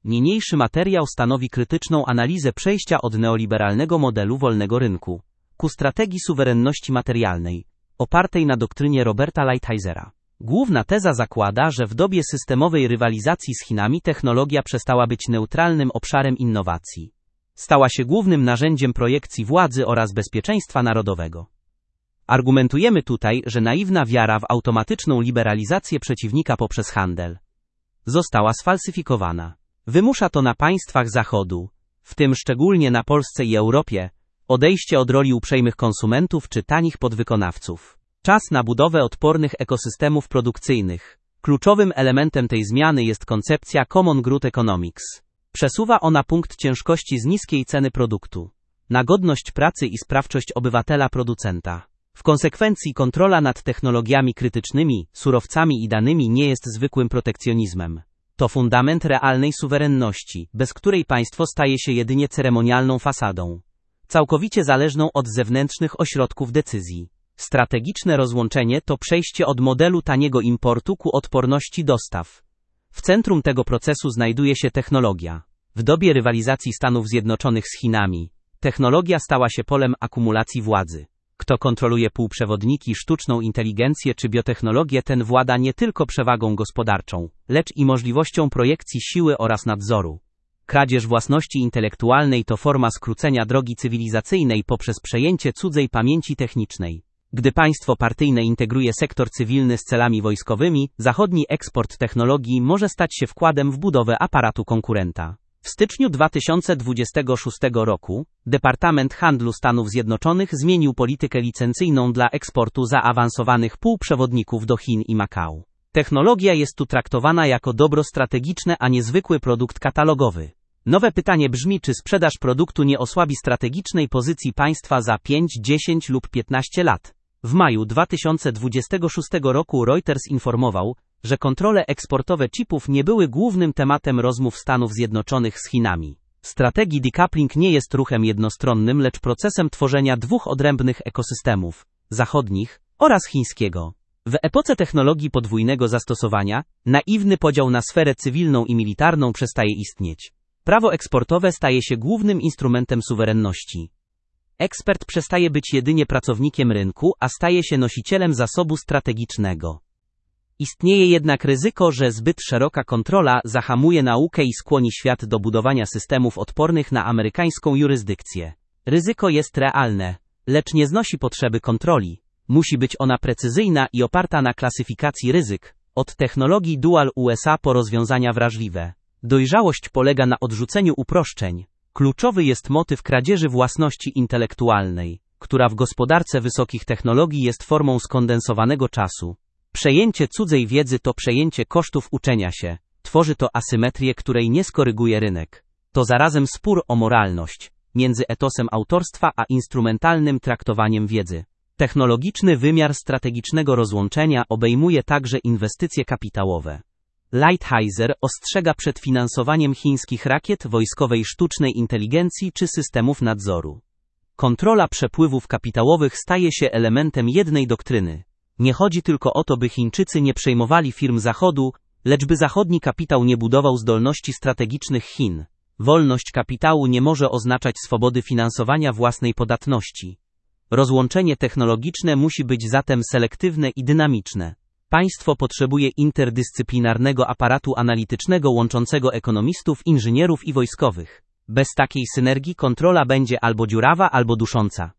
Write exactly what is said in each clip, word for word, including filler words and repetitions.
Niniejszy materiał stanowi krytyczną analizę przejścia od neoliberalnego modelu wolnego rynku ku strategii suwerenności materialnej, opartej na doktrynie Roberta Lighthisera. Główna teza zakłada, że w dobie systemowej rywalizacji z Chinami technologia przestała być neutralnym obszarem innowacji. Stała się głównym narzędziem projekcji władzy oraz bezpieczeństwa narodowego. Argumentujemy tutaj, że naiwna wiara w automatyczną liberalizację przeciwnika poprzez handel została sfalsyfikowana. Wymusza to na państwach Zachodu, w tym szczególnie na Polsce i Europie, odejście od roli uprzejmych konsumentów czy tanich podwykonawców. Czas na budowę odpornych ekosystemów produkcyjnych. Kluczowym elementem tej zmiany jest koncepcja Common Good Economics. Przesuwa ona punkt ciężkości z niskiej ceny produktu na godność pracy i sprawczość obywatela producenta. W konsekwencji kontrola nad technologiami krytycznymi, surowcami i danymi nie jest zwykłym protekcjonizmem. To fundament realnej suwerenności, bez której państwo staje się jedynie ceremonialną fasadą, całkowicie zależną od zewnętrznych ośrodków decyzji. Strategiczne rozłączenie to przejście od modelu taniego importu ku odporności dostaw. W centrum tego procesu znajduje się technologia. W dobie rywalizacji Stanów Zjednoczonych z Chinami, technologia stała się polem akumulacji władzy. Kto kontroluje półprzewodniki, sztuczną inteligencję czy biotechnologię, ten włada nie tylko przewagą gospodarczą, lecz i możliwością projekcji siły oraz nadzoru. Kradzież własności intelektualnej to forma skrócenia drogi cywilizacyjnej poprzez przejęcie cudzej pamięci technicznej. Gdy państwo partyjne integruje sektor cywilny z celami wojskowymi, zachodni eksport technologii może stać się wkładem w budowę aparatu konkurenta. W styczniu dwa tysiące dwudziestego szóstego roku Departament Handlu Stanów Zjednoczonych zmienił politykę licencyjną dla eksportu zaawansowanych półprzewodników do Chin i Makao. Technologia jest tu traktowana jako dobro strategiczne, a nie zwykły produkt katalogowy. Nowe pytanie brzmi, czy sprzedaż produktu nie osłabi strategicznej pozycji państwa za pięć, dziesięć lub piętnaście lat. W maju dwa tysiące dwudziestego szóstego roku Reuters informował, że kontrole eksportowe chipów nie były głównym tematem rozmów Stanów Zjednoczonych z Chinami. Strategii decoupling nie jest ruchem jednostronnym, lecz procesem tworzenia dwóch odrębnych ekosystemów, zachodnich oraz chińskiego. W epoce technologii podwójnego zastosowania, naiwny podział na sferę cywilną i militarną przestaje istnieć. Prawo eksportowe staje się głównym instrumentem suwerenności. Ekspert przestaje być jedynie pracownikiem rynku, a staje się nosicielem zasobu strategicznego. Istnieje jednak ryzyko, że zbyt szeroka kontrola zahamuje naukę i skłoni świat do budowania systemów odpornych na amerykańską jurysdykcję. Ryzyko jest realne, lecz nie znosi potrzeby kontroli. Musi być ona precyzyjna i oparta na klasyfikacji ryzyk, od technologii dual U S A po rozwiązania wrażliwe. Dojrzałość polega na odrzuceniu uproszczeń. Kluczowy jest motyw kradzieży własności intelektualnej, która w gospodarce wysokich technologii jest formą skondensowanego czasu. Przejęcie cudzej wiedzy to przejęcie kosztów uczenia się. Tworzy to asymetrię, której nie skoryguje rynek. To zarazem spór o moralność między etosem autorstwa a instrumentalnym traktowaniem wiedzy. Technologiczny wymiar strategicznego rozłączenia obejmuje także inwestycje kapitałowe. Lighthizer ostrzega przed finansowaniem chińskich rakiet, wojskowej sztucznej inteligencji czy systemów nadzoru. Kontrola przepływów kapitałowych staje się elementem jednej doktryny. Nie chodzi tylko o to, by Chińczycy nie przejmowali firm Zachodu, lecz by zachodni kapitał nie budował zdolności strategicznych Chin. Wolność kapitału nie może oznaczać swobody finansowania własnej podatności. Rozłączenie technologiczne musi być zatem selektywne i dynamiczne. Państwo potrzebuje interdyscyplinarnego aparatu analitycznego łączącego ekonomistów, inżynierów i wojskowych. Bez takiej synergii kontrola będzie albo dziurawa, albo dusząca.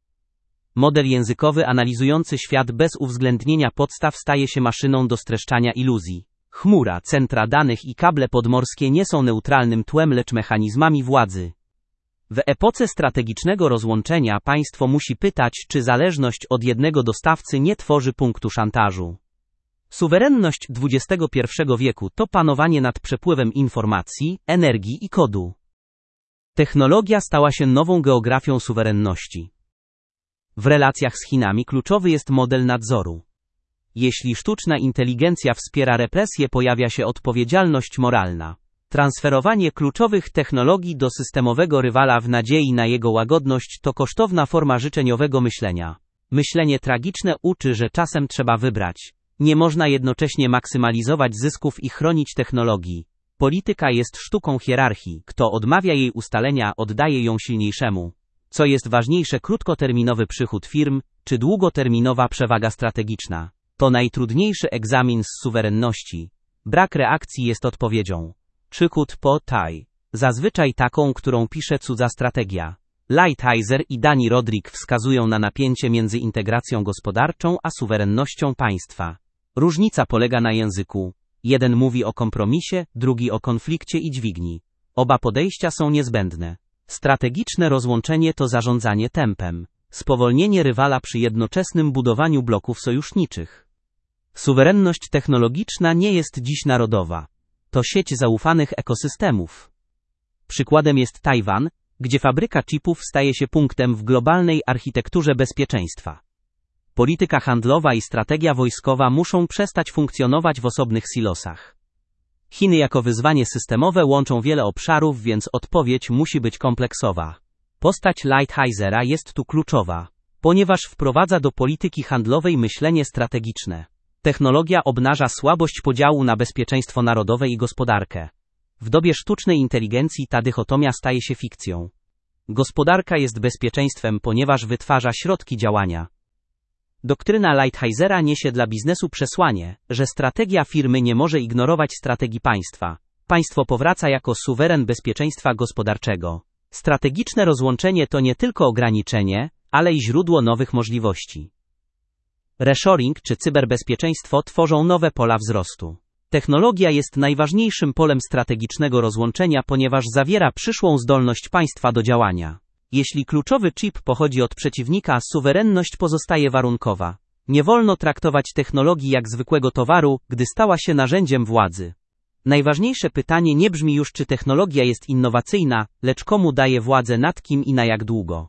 Model językowy analizujący świat bez uwzględnienia podstaw staje się maszyną do streszczania iluzji. Chmura, centra danych i kable podmorskie nie są neutralnym tłem, lecz mechanizmami władzy. W epoce strategicznego rozłączenia państwo musi pytać, czy zależność od jednego dostawcy nie tworzy punktu szantażu. Suwerenność dwudziestego pierwszego wieku to panowanie nad przepływem informacji, energii i kodu. Technologia stała się nową geografią suwerenności. W relacjach z Chinami kluczowy jest model nadzoru. Jeśli sztuczna inteligencja wspiera represję, pojawia się odpowiedzialność moralna. Transferowanie kluczowych technologii do systemowego rywala w nadziei na jego łagodność to kosztowna forma życzeniowego myślenia. Myślenie tragiczne uczy, że czasem trzeba wybrać. Nie można jednocześnie maksymalizować zysków i chronić technologii. Polityka jest sztuką hierarchii. Kto odmawia jej ustalenia, oddaje ją silniejszemu. Co jest ważniejsze, krótkoterminowy przychód firm, czy długoterminowa przewaga strategiczna? To najtrudniejszy egzamin z suwerenności. Brak reakcji jest odpowiedzią. Przychód po taj. Zazwyczaj taką, którą pisze cudza strategia. Lighthizer i Dani Rodrik wskazują na napięcie między integracją gospodarczą a suwerennością państwa. Różnica polega na języku. Jeden mówi o kompromisie, drugi o konflikcie i dźwigni. Oba podejścia są niezbędne. Strategiczne rozłączenie to zarządzanie tempem. Spowolnienie rywala przy jednoczesnym budowaniu bloków sojuszniczych. Suwerenność technologiczna nie jest dziś narodowa. To sieć zaufanych ekosystemów. Przykładem jest Tajwan, gdzie fabryka chipów staje się punktem w globalnej architekturze bezpieczeństwa. Polityka handlowa i strategia wojskowa muszą przestać funkcjonować w osobnych silosach. Chiny jako wyzwanie systemowe łączą wiele obszarów, więc odpowiedź musi być kompleksowa. Postać Lighthizera jest tu kluczowa, ponieważ wprowadza do polityki handlowej myślenie strategiczne. Technologia obnaża słabość podziału na bezpieczeństwo narodowe i gospodarkę. W dobie sztucznej inteligencji ta dychotomia staje się fikcją. Gospodarka jest bezpieczeństwem, ponieważ wytwarza środki działania. Doktryna Lighthizera niesie dla biznesu przesłanie, że strategia firmy nie może ignorować strategii państwa. Państwo powraca jako suweren bezpieczeństwa gospodarczego. Strategiczne rozłączenie to nie tylko ograniczenie, ale i źródło nowych możliwości. Reshoring czy cyberbezpieczeństwo tworzą nowe pola wzrostu. Technologia jest najważniejszym polem strategicznego rozłączenia, ponieważ zawiera przyszłą zdolność państwa do działania. Jeśli kluczowy chip pochodzi od przeciwnika, suwerenność pozostaje warunkowa. Nie wolno traktować technologii jak zwykłego towaru, gdy stała się narzędziem władzy. Najważniejsze pytanie nie brzmi już, czy technologia jest innowacyjna, lecz komu daje władzę nad kim i na jak długo.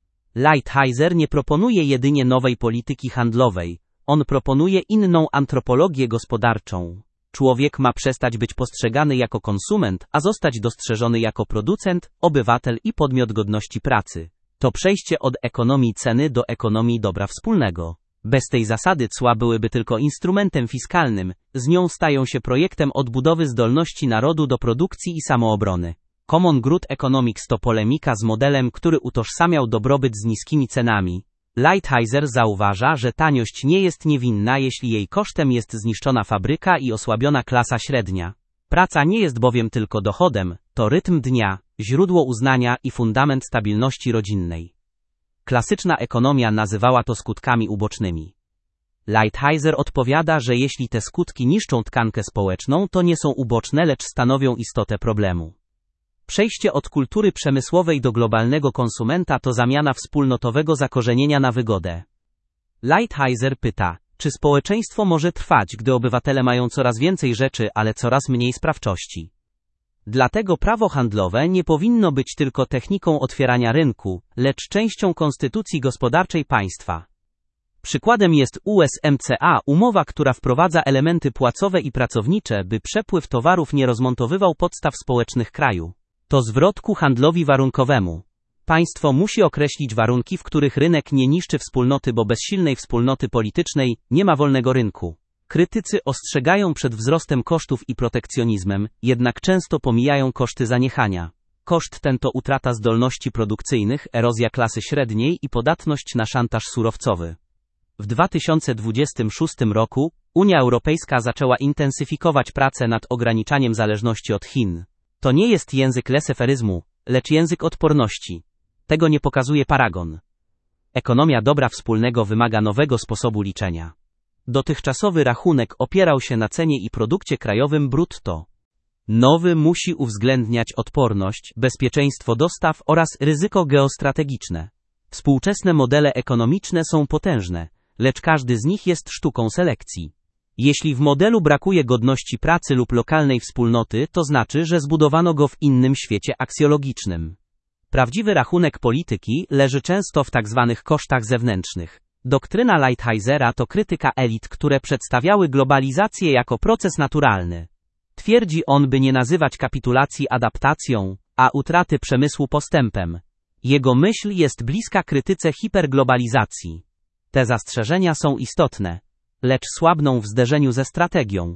Lighthizer nie proponuje jedynie nowej polityki handlowej, on proponuje inną antropologię gospodarczą. Człowiek ma przestać być postrzegany jako konsument, a zostać dostrzeżony jako producent, obywatel i podmiot godności pracy. To przejście od ekonomii ceny do ekonomii dobra wspólnego. Bez tej zasady cła byłyby tylko instrumentem fiskalnym, z nią stają się projektem odbudowy zdolności narodu do produkcji i samoobrony. Common Good Economics to polemika z modelem, który utożsamiał dobrobyt z niskimi cenami. Lighthizer zauważa, że taniość nie jest niewinna, jeśli jej kosztem jest zniszczona fabryka i osłabiona klasa średnia. Praca nie jest bowiem tylko dochodem, to rytm dnia, źródło uznania i fundament stabilności rodzinnej. Klasyczna ekonomia nazywała to skutkami ubocznymi. Lighthizer odpowiada, że jeśli te skutki niszczą tkankę społeczną, to nie są uboczne, lecz stanowią istotę problemu. Przejście od kultury przemysłowej do globalnego konsumenta to zamiana wspólnotowego zakorzenienia na wygodę. Lighthizer pyta, czy społeczeństwo może trwać, gdy obywatele mają coraz więcej rzeczy, ale coraz mniej sprawczości. Dlatego prawo handlowe nie powinno być tylko techniką otwierania rynku, lecz częścią konstytucji gospodarczej państwa. Przykładem jest U S M C A, umowa, która wprowadza elementy płacowe i pracownicze, by przepływ towarów nie rozmontowywał podstaw społecznych kraju. To zwrot ku handlowi warunkowemu. Państwo musi określić warunki, w których rynek nie niszczy wspólnoty, bo bez silnej wspólnoty politycznej nie ma wolnego rynku. Krytycy ostrzegają przed wzrostem kosztów i protekcjonizmem, jednak często pomijają koszty zaniechania. Koszt ten to utrata zdolności produkcyjnych, erozja klasy średniej i podatność na szantaż surowcowy. W dwa tysiące dwudziestym szóstym roku Unia Europejska zaczęła intensyfikować pracę nad ograniczaniem zależności od Chin. To nie jest język leseferyzmu, lecz język odporności. Tego nie pokazuje paragon. Ekonomia dobra wspólnego wymaga nowego sposobu liczenia. Dotychczasowy rachunek opierał się na cenie i produkcie krajowym brutto. Nowy musi uwzględniać odporność, bezpieczeństwo dostaw oraz ryzyko geostrategiczne. Współczesne modele ekonomiczne są potężne, lecz każdy z nich jest sztuką selekcji. Jeśli w modelu brakuje godności pracy lub lokalnej wspólnoty, to znaczy, że zbudowano go w innym świecie aksjologicznym. Prawdziwy rachunek polityki leży często w tzw. kosztach zewnętrznych. Doktryna Lighthizera to krytyka elit, które przedstawiały globalizację jako proces naturalny. Twierdzi on, by nie nazywać kapitulacji adaptacją, a utraty przemysłu postępem. Jego myśl jest bliska krytyce hiperglobalizacji. Te zastrzeżenia są istotne, lecz słabną w zderzeniu ze strategią.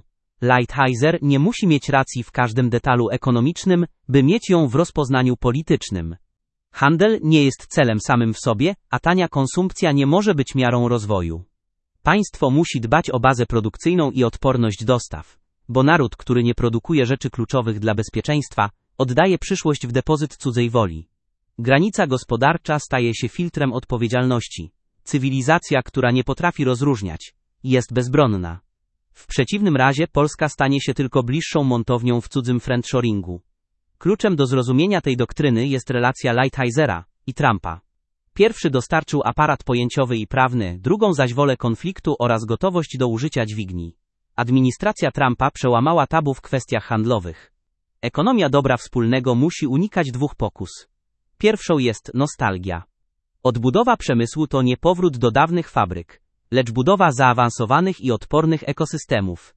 Lighthizer nie musi mieć racji w każdym detalu ekonomicznym, by mieć ją w rozpoznaniu politycznym. Handel nie jest celem samym w sobie, a tania konsumpcja nie może być miarą rozwoju. Państwo musi dbać o bazę produkcyjną i odporność dostaw, bo naród, który nie produkuje rzeczy kluczowych dla bezpieczeństwa, oddaje przyszłość w depozyt cudzej woli. Granica gospodarcza staje się filtrem odpowiedzialności. Cywilizacja, która nie potrafi rozróżniać, jest bezbronna. W przeciwnym razie Polska stanie się tylko bliższą montownią w cudzym friendshoringu. Kluczem do zrozumienia tej doktryny jest relacja Lighthizera i Trumpa. Pierwszy dostarczył aparat pojęciowy i prawny, drugą zaś wolę konfliktu oraz gotowość do użycia dźwigni. Administracja Trumpa przełamała tabu w kwestiach handlowych. Ekonomia dobra wspólnego musi unikać dwóch pokus. Pierwszą jest nostalgia. Odbudowa przemysłu to nie powrót do dawnych fabryk, lecz budowa zaawansowanych i odpornych ekosystemów.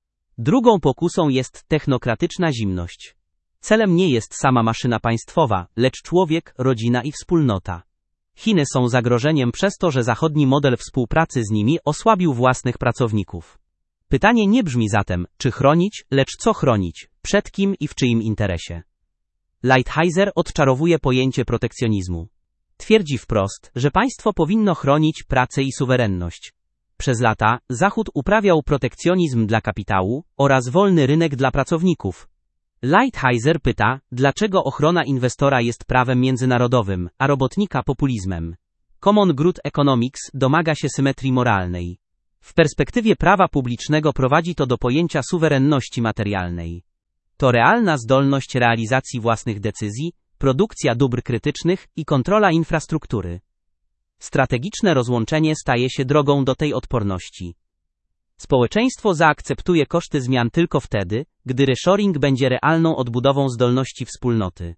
Drugą pokusą jest technokratyczna zimność. Celem nie jest sama maszyna państwowa, lecz człowiek, rodzina i wspólnota. Chiny są zagrożeniem przez to, że zachodni model współpracy z nimi osłabił własnych pracowników. Pytanie nie brzmi zatem, czy chronić, lecz co chronić, przed kim i w czyim interesie. Lighthizer odczarowuje pojęcie protekcjonizmu. Twierdzi wprost, że państwo powinno chronić pracę i suwerenność. Przez lata Zachód uprawiał protekcjonizm dla kapitału oraz wolny rynek dla pracowników. Lighthizer pyta, dlaczego ochrona inwestora jest prawem międzynarodowym, a robotnika populizmem. Common Good Economics domaga się symetrii moralnej. W perspektywie prawa publicznego prowadzi to do pojęcia suwerenności materialnej. To realna zdolność realizacji własnych decyzji, produkcja dóbr krytycznych i kontrola infrastruktury. Strategiczne rozłączenie staje się drogą do tej odporności. Społeczeństwo zaakceptuje koszty zmian tylko wtedy, gdy reshoring będzie realną odbudową zdolności wspólnoty.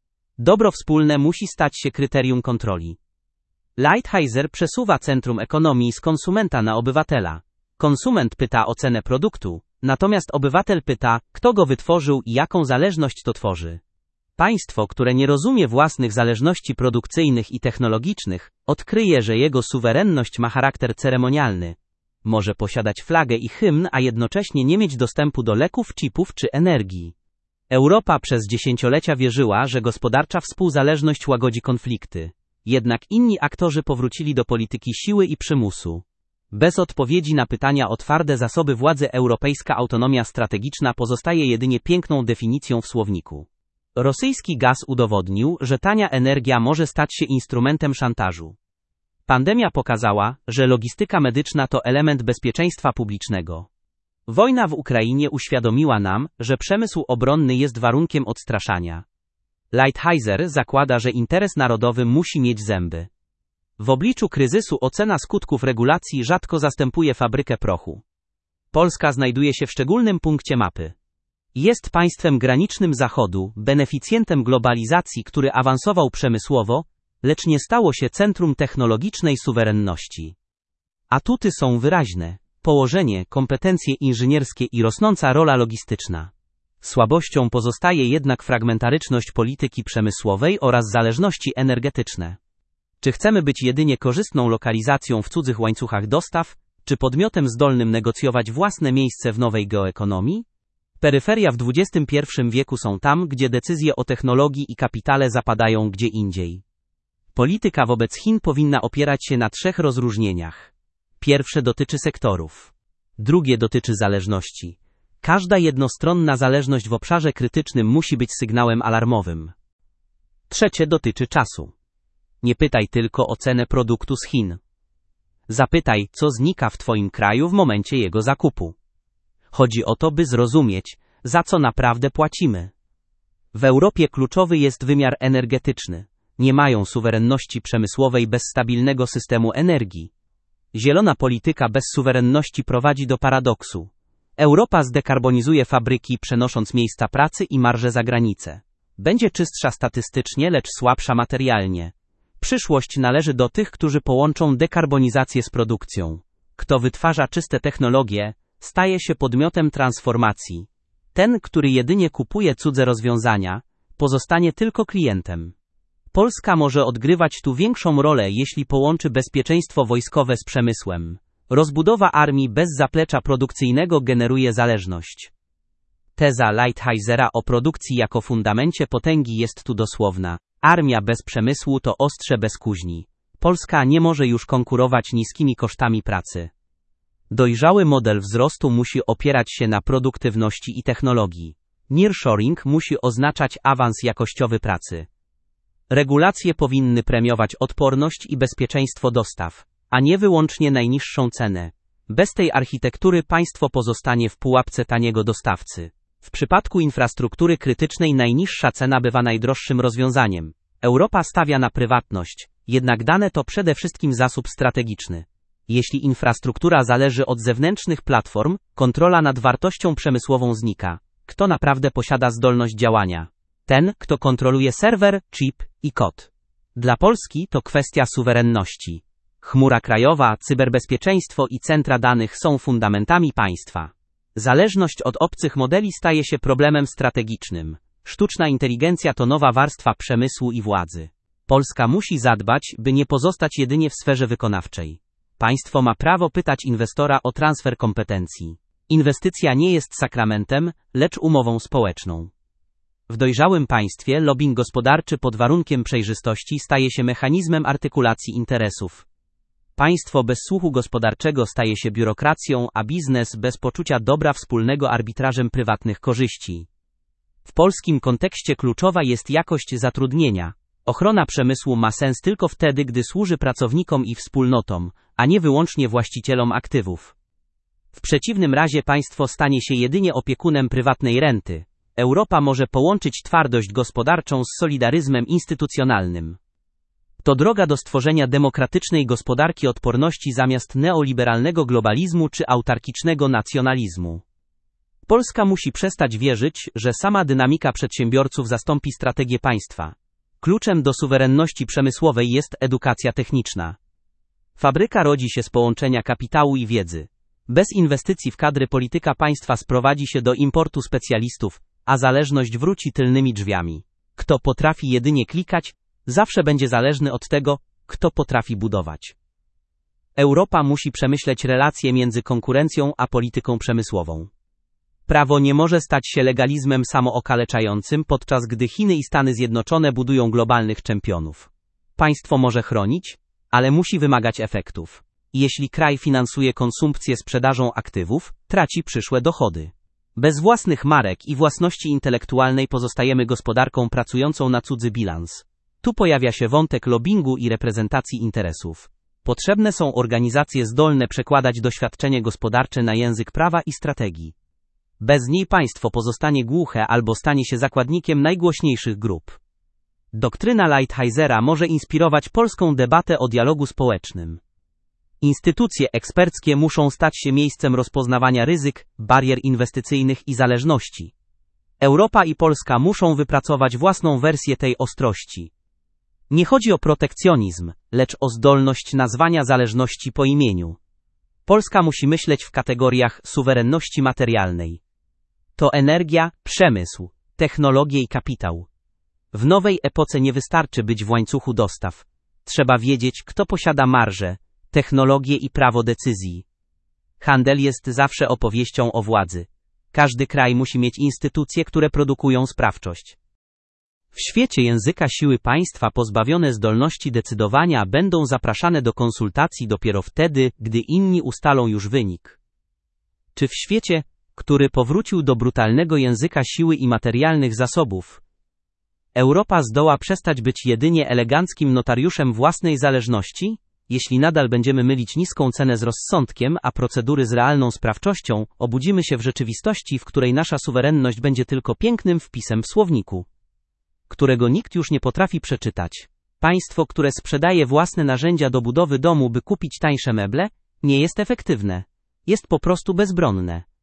Dobro wspólne musi stać się kryterium kontroli. Lighthizer przesuwa centrum ekonomii z konsumenta na obywatela. Konsument pyta o cenę produktu, natomiast obywatel pyta, kto go wytworzył i jaką zależność to tworzy. Państwo, które nie rozumie własnych zależności produkcyjnych i technologicznych, odkryje, że jego suwerenność ma charakter ceremonialny. Może posiadać flagę i hymn, a jednocześnie nie mieć dostępu do leków, chipów czy energii. Europa przez dziesięciolecia wierzyła, że gospodarcza współzależność łagodzi konflikty. Jednak inni aktorzy powrócili do polityki siły i przymusu. Bez odpowiedzi na pytania o twarde zasoby władzy europejska autonomia strategiczna pozostaje jedynie piękną definicją w słowniku. Rosyjski gaz udowodnił, że tania energia może stać się instrumentem szantażu. Pandemia pokazała, że logistyka medyczna to element bezpieczeństwa publicznego. Wojna w Ukrainie uświadomiła nam, że przemysł obronny jest warunkiem odstraszania. Lighthizer zakłada, że interes narodowy musi mieć zęby. W obliczu kryzysu ocena skutków regulacji rzadko zastępuje fabrykę prochu. Polska znajduje się w szczególnym punkcie mapy. Jest państwem granicznym Zachodu, beneficjentem globalizacji, który awansował przemysłowo, lecz nie stało się centrum technologicznej suwerenności. Atuty są wyraźne: położenie, kompetencje inżynierskie i rosnąca rola logistyczna. Słabością pozostaje jednak fragmentaryczność polityki przemysłowej oraz zależności energetyczne. Czy chcemy być jedynie korzystną lokalizacją w cudzych łańcuchach dostaw, czy podmiotem zdolnym negocjować własne miejsce w nowej geoekonomii? Peryferia w dwudziestym pierwszym wieku są tam, gdzie decyzje o technologii i kapitale zapadają gdzie indziej. Polityka wobec Chin powinna opierać się na trzech rozróżnieniach. Pierwsze dotyczy sektorów. Drugie dotyczy zależności. Każda jednostronna zależność w obszarze krytycznym musi być sygnałem alarmowym. Trzecie dotyczy czasu. Nie pytaj tylko o cenę produktu z Chin. Zapytaj, co znika w Twoim kraju w momencie jego zakupu. Chodzi o to, by zrozumieć, za co naprawdę płacimy. W Europie kluczowy jest wymiar energetyczny. Nie mają suwerenności przemysłowej bez stabilnego systemu energii. Zielona polityka bez suwerenności prowadzi do paradoksu. Europa zdekarbonizuje fabryki, przenosząc miejsca pracy i marże za granicę. Będzie czystsza statystycznie, lecz słabsza materialnie. Przyszłość należy do tych, którzy połączą dekarbonizację z produkcją. Kto wytwarza czyste technologie, staje się podmiotem transformacji. Ten, który jedynie kupuje cudze rozwiązania, pozostanie tylko klientem. Polska może odgrywać tu większą rolę, jeśli połączy bezpieczeństwo wojskowe z przemysłem. Rozbudowa armii bez zaplecza produkcyjnego generuje zależność. Teza Lighthisera o produkcji jako fundamencie potęgi jest tu dosłowna. Armia bez przemysłu to ostrze bez kuźni. Polska nie może już konkurować niskimi kosztami pracy. Dojrzały model wzrostu musi opierać się na produktywności i technologii. Nearshoring musi oznaczać awans jakościowy pracy. Regulacje powinny premiować odporność i bezpieczeństwo dostaw, a nie wyłącznie najniższą cenę. Bez tej architektury państwo pozostanie w pułapce taniego dostawcy. W przypadku infrastruktury krytycznej najniższa cena bywa najdroższym rozwiązaniem. Europa stawia na prywatność, jednak dane to przede wszystkim zasób strategiczny. Jeśli infrastruktura zależy od zewnętrznych platform, kontrola nad wartością przemysłową znika. Kto naprawdę posiada zdolność działania? Ten, kto kontroluje serwer, chip i kod. Dla Polski to kwestia suwerenności. Chmura krajowa, cyberbezpieczeństwo i centra danych są fundamentami państwa. Zależność od obcych modeli staje się problemem strategicznym. Sztuczna inteligencja to nowa warstwa przemysłu i władzy. Polska musi zadbać, by nie pozostać jedynie w sferze wykonawczej. Państwo ma prawo pytać inwestora o transfer kompetencji. Inwestycja nie jest sakramentem, lecz umową społeczną. W dojrzałym państwie lobbying gospodarczy pod warunkiem przejrzystości staje się mechanizmem artykulacji interesów. Państwo bez słuchu gospodarczego staje się biurokracją, a biznes bez poczucia dobra wspólnego arbitrażem prywatnych korzyści. W polskim kontekście kluczowa jest jakość zatrudnienia. Ochrona przemysłu ma sens tylko wtedy, gdy służy pracownikom i wspólnotom, a nie wyłącznie właścicielom aktywów. W przeciwnym razie państwo stanie się jedynie opiekunem prywatnej renty. Europa może połączyć twardość gospodarczą z solidaryzmem instytucjonalnym. To droga do stworzenia demokratycznej gospodarki odporności zamiast neoliberalnego globalizmu czy autarkicznego nacjonalizmu. Polska musi przestać wierzyć, że sama dynamika przedsiębiorców zastąpi strategię państwa. Kluczem do suwerenności przemysłowej jest edukacja techniczna. Fabryka rodzi się z połączenia kapitału i wiedzy. Bez inwestycji w kadry polityka państwa sprowadzi się do importu specjalistów, a zależność wróci tylnymi drzwiami. Kto potrafi jedynie klikać, zawsze będzie zależny od tego, kto potrafi budować. Europa musi przemyśleć relacje między konkurencją a polityką przemysłową. Prawo nie może stać się legalizmem samookaleczającym, podczas gdy Chiny i Stany Zjednoczone budują globalnych czempionów. Państwo może chronić, ale musi wymagać efektów. Jeśli kraj finansuje konsumpcję sprzedażą aktywów, traci przyszłe dochody. Bez własnych marek i własności intelektualnej pozostajemy gospodarką pracującą na cudzy bilans. Tu pojawia się wątek lobbingu i reprezentacji interesów. Potrzebne są organizacje zdolne przekładać doświadczenie gospodarcze na język prawa i strategii. Bez niej państwo pozostanie głuche albo stanie się zakładnikiem najgłośniejszych grup. Doktryna Lighthisera może inspirować polską debatę o dialogu społecznym. Instytucje eksperckie muszą stać się miejscem rozpoznawania ryzyk, barier inwestycyjnych i zależności. Europa i Polska muszą wypracować własną wersję tej ostrości. Nie chodzi o protekcjonizm, lecz o zdolność nazwania zależności po imieniu. Polska musi myśleć w kategoriach suwerenności materialnej. To energia, przemysł, technologie i kapitał. W nowej epoce nie wystarczy być w łańcuchu dostaw. Trzeba wiedzieć, kto posiada marżę, technologię i prawo decyzji. Handel jest zawsze opowieścią o władzy. Każdy kraj musi mieć instytucje, które produkują sprawczość. W świecie języka siły państwa pozbawione zdolności decydowania będą zapraszane do konsultacji dopiero wtedy, gdy inni ustalą już wynik. Czy w świecie, który powrócił do brutalnego języka siły i materialnych zasobów, Europa zdoła przestać być jedynie eleganckim notariuszem własnej zależności? Jeśli nadal będziemy mylić niską cenę z rozsądkiem, a procedury z realną sprawczością, obudzimy się w rzeczywistości, w której nasza suwerenność będzie tylko pięknym wpisem w słowniku, którego nikt już nie potrafi przeczytać. Państwo, które sprzedaje własne narzędzia do budowy domu, by kupić tańsze meble, nie jest efektywne. Jest po prostu bezbronne.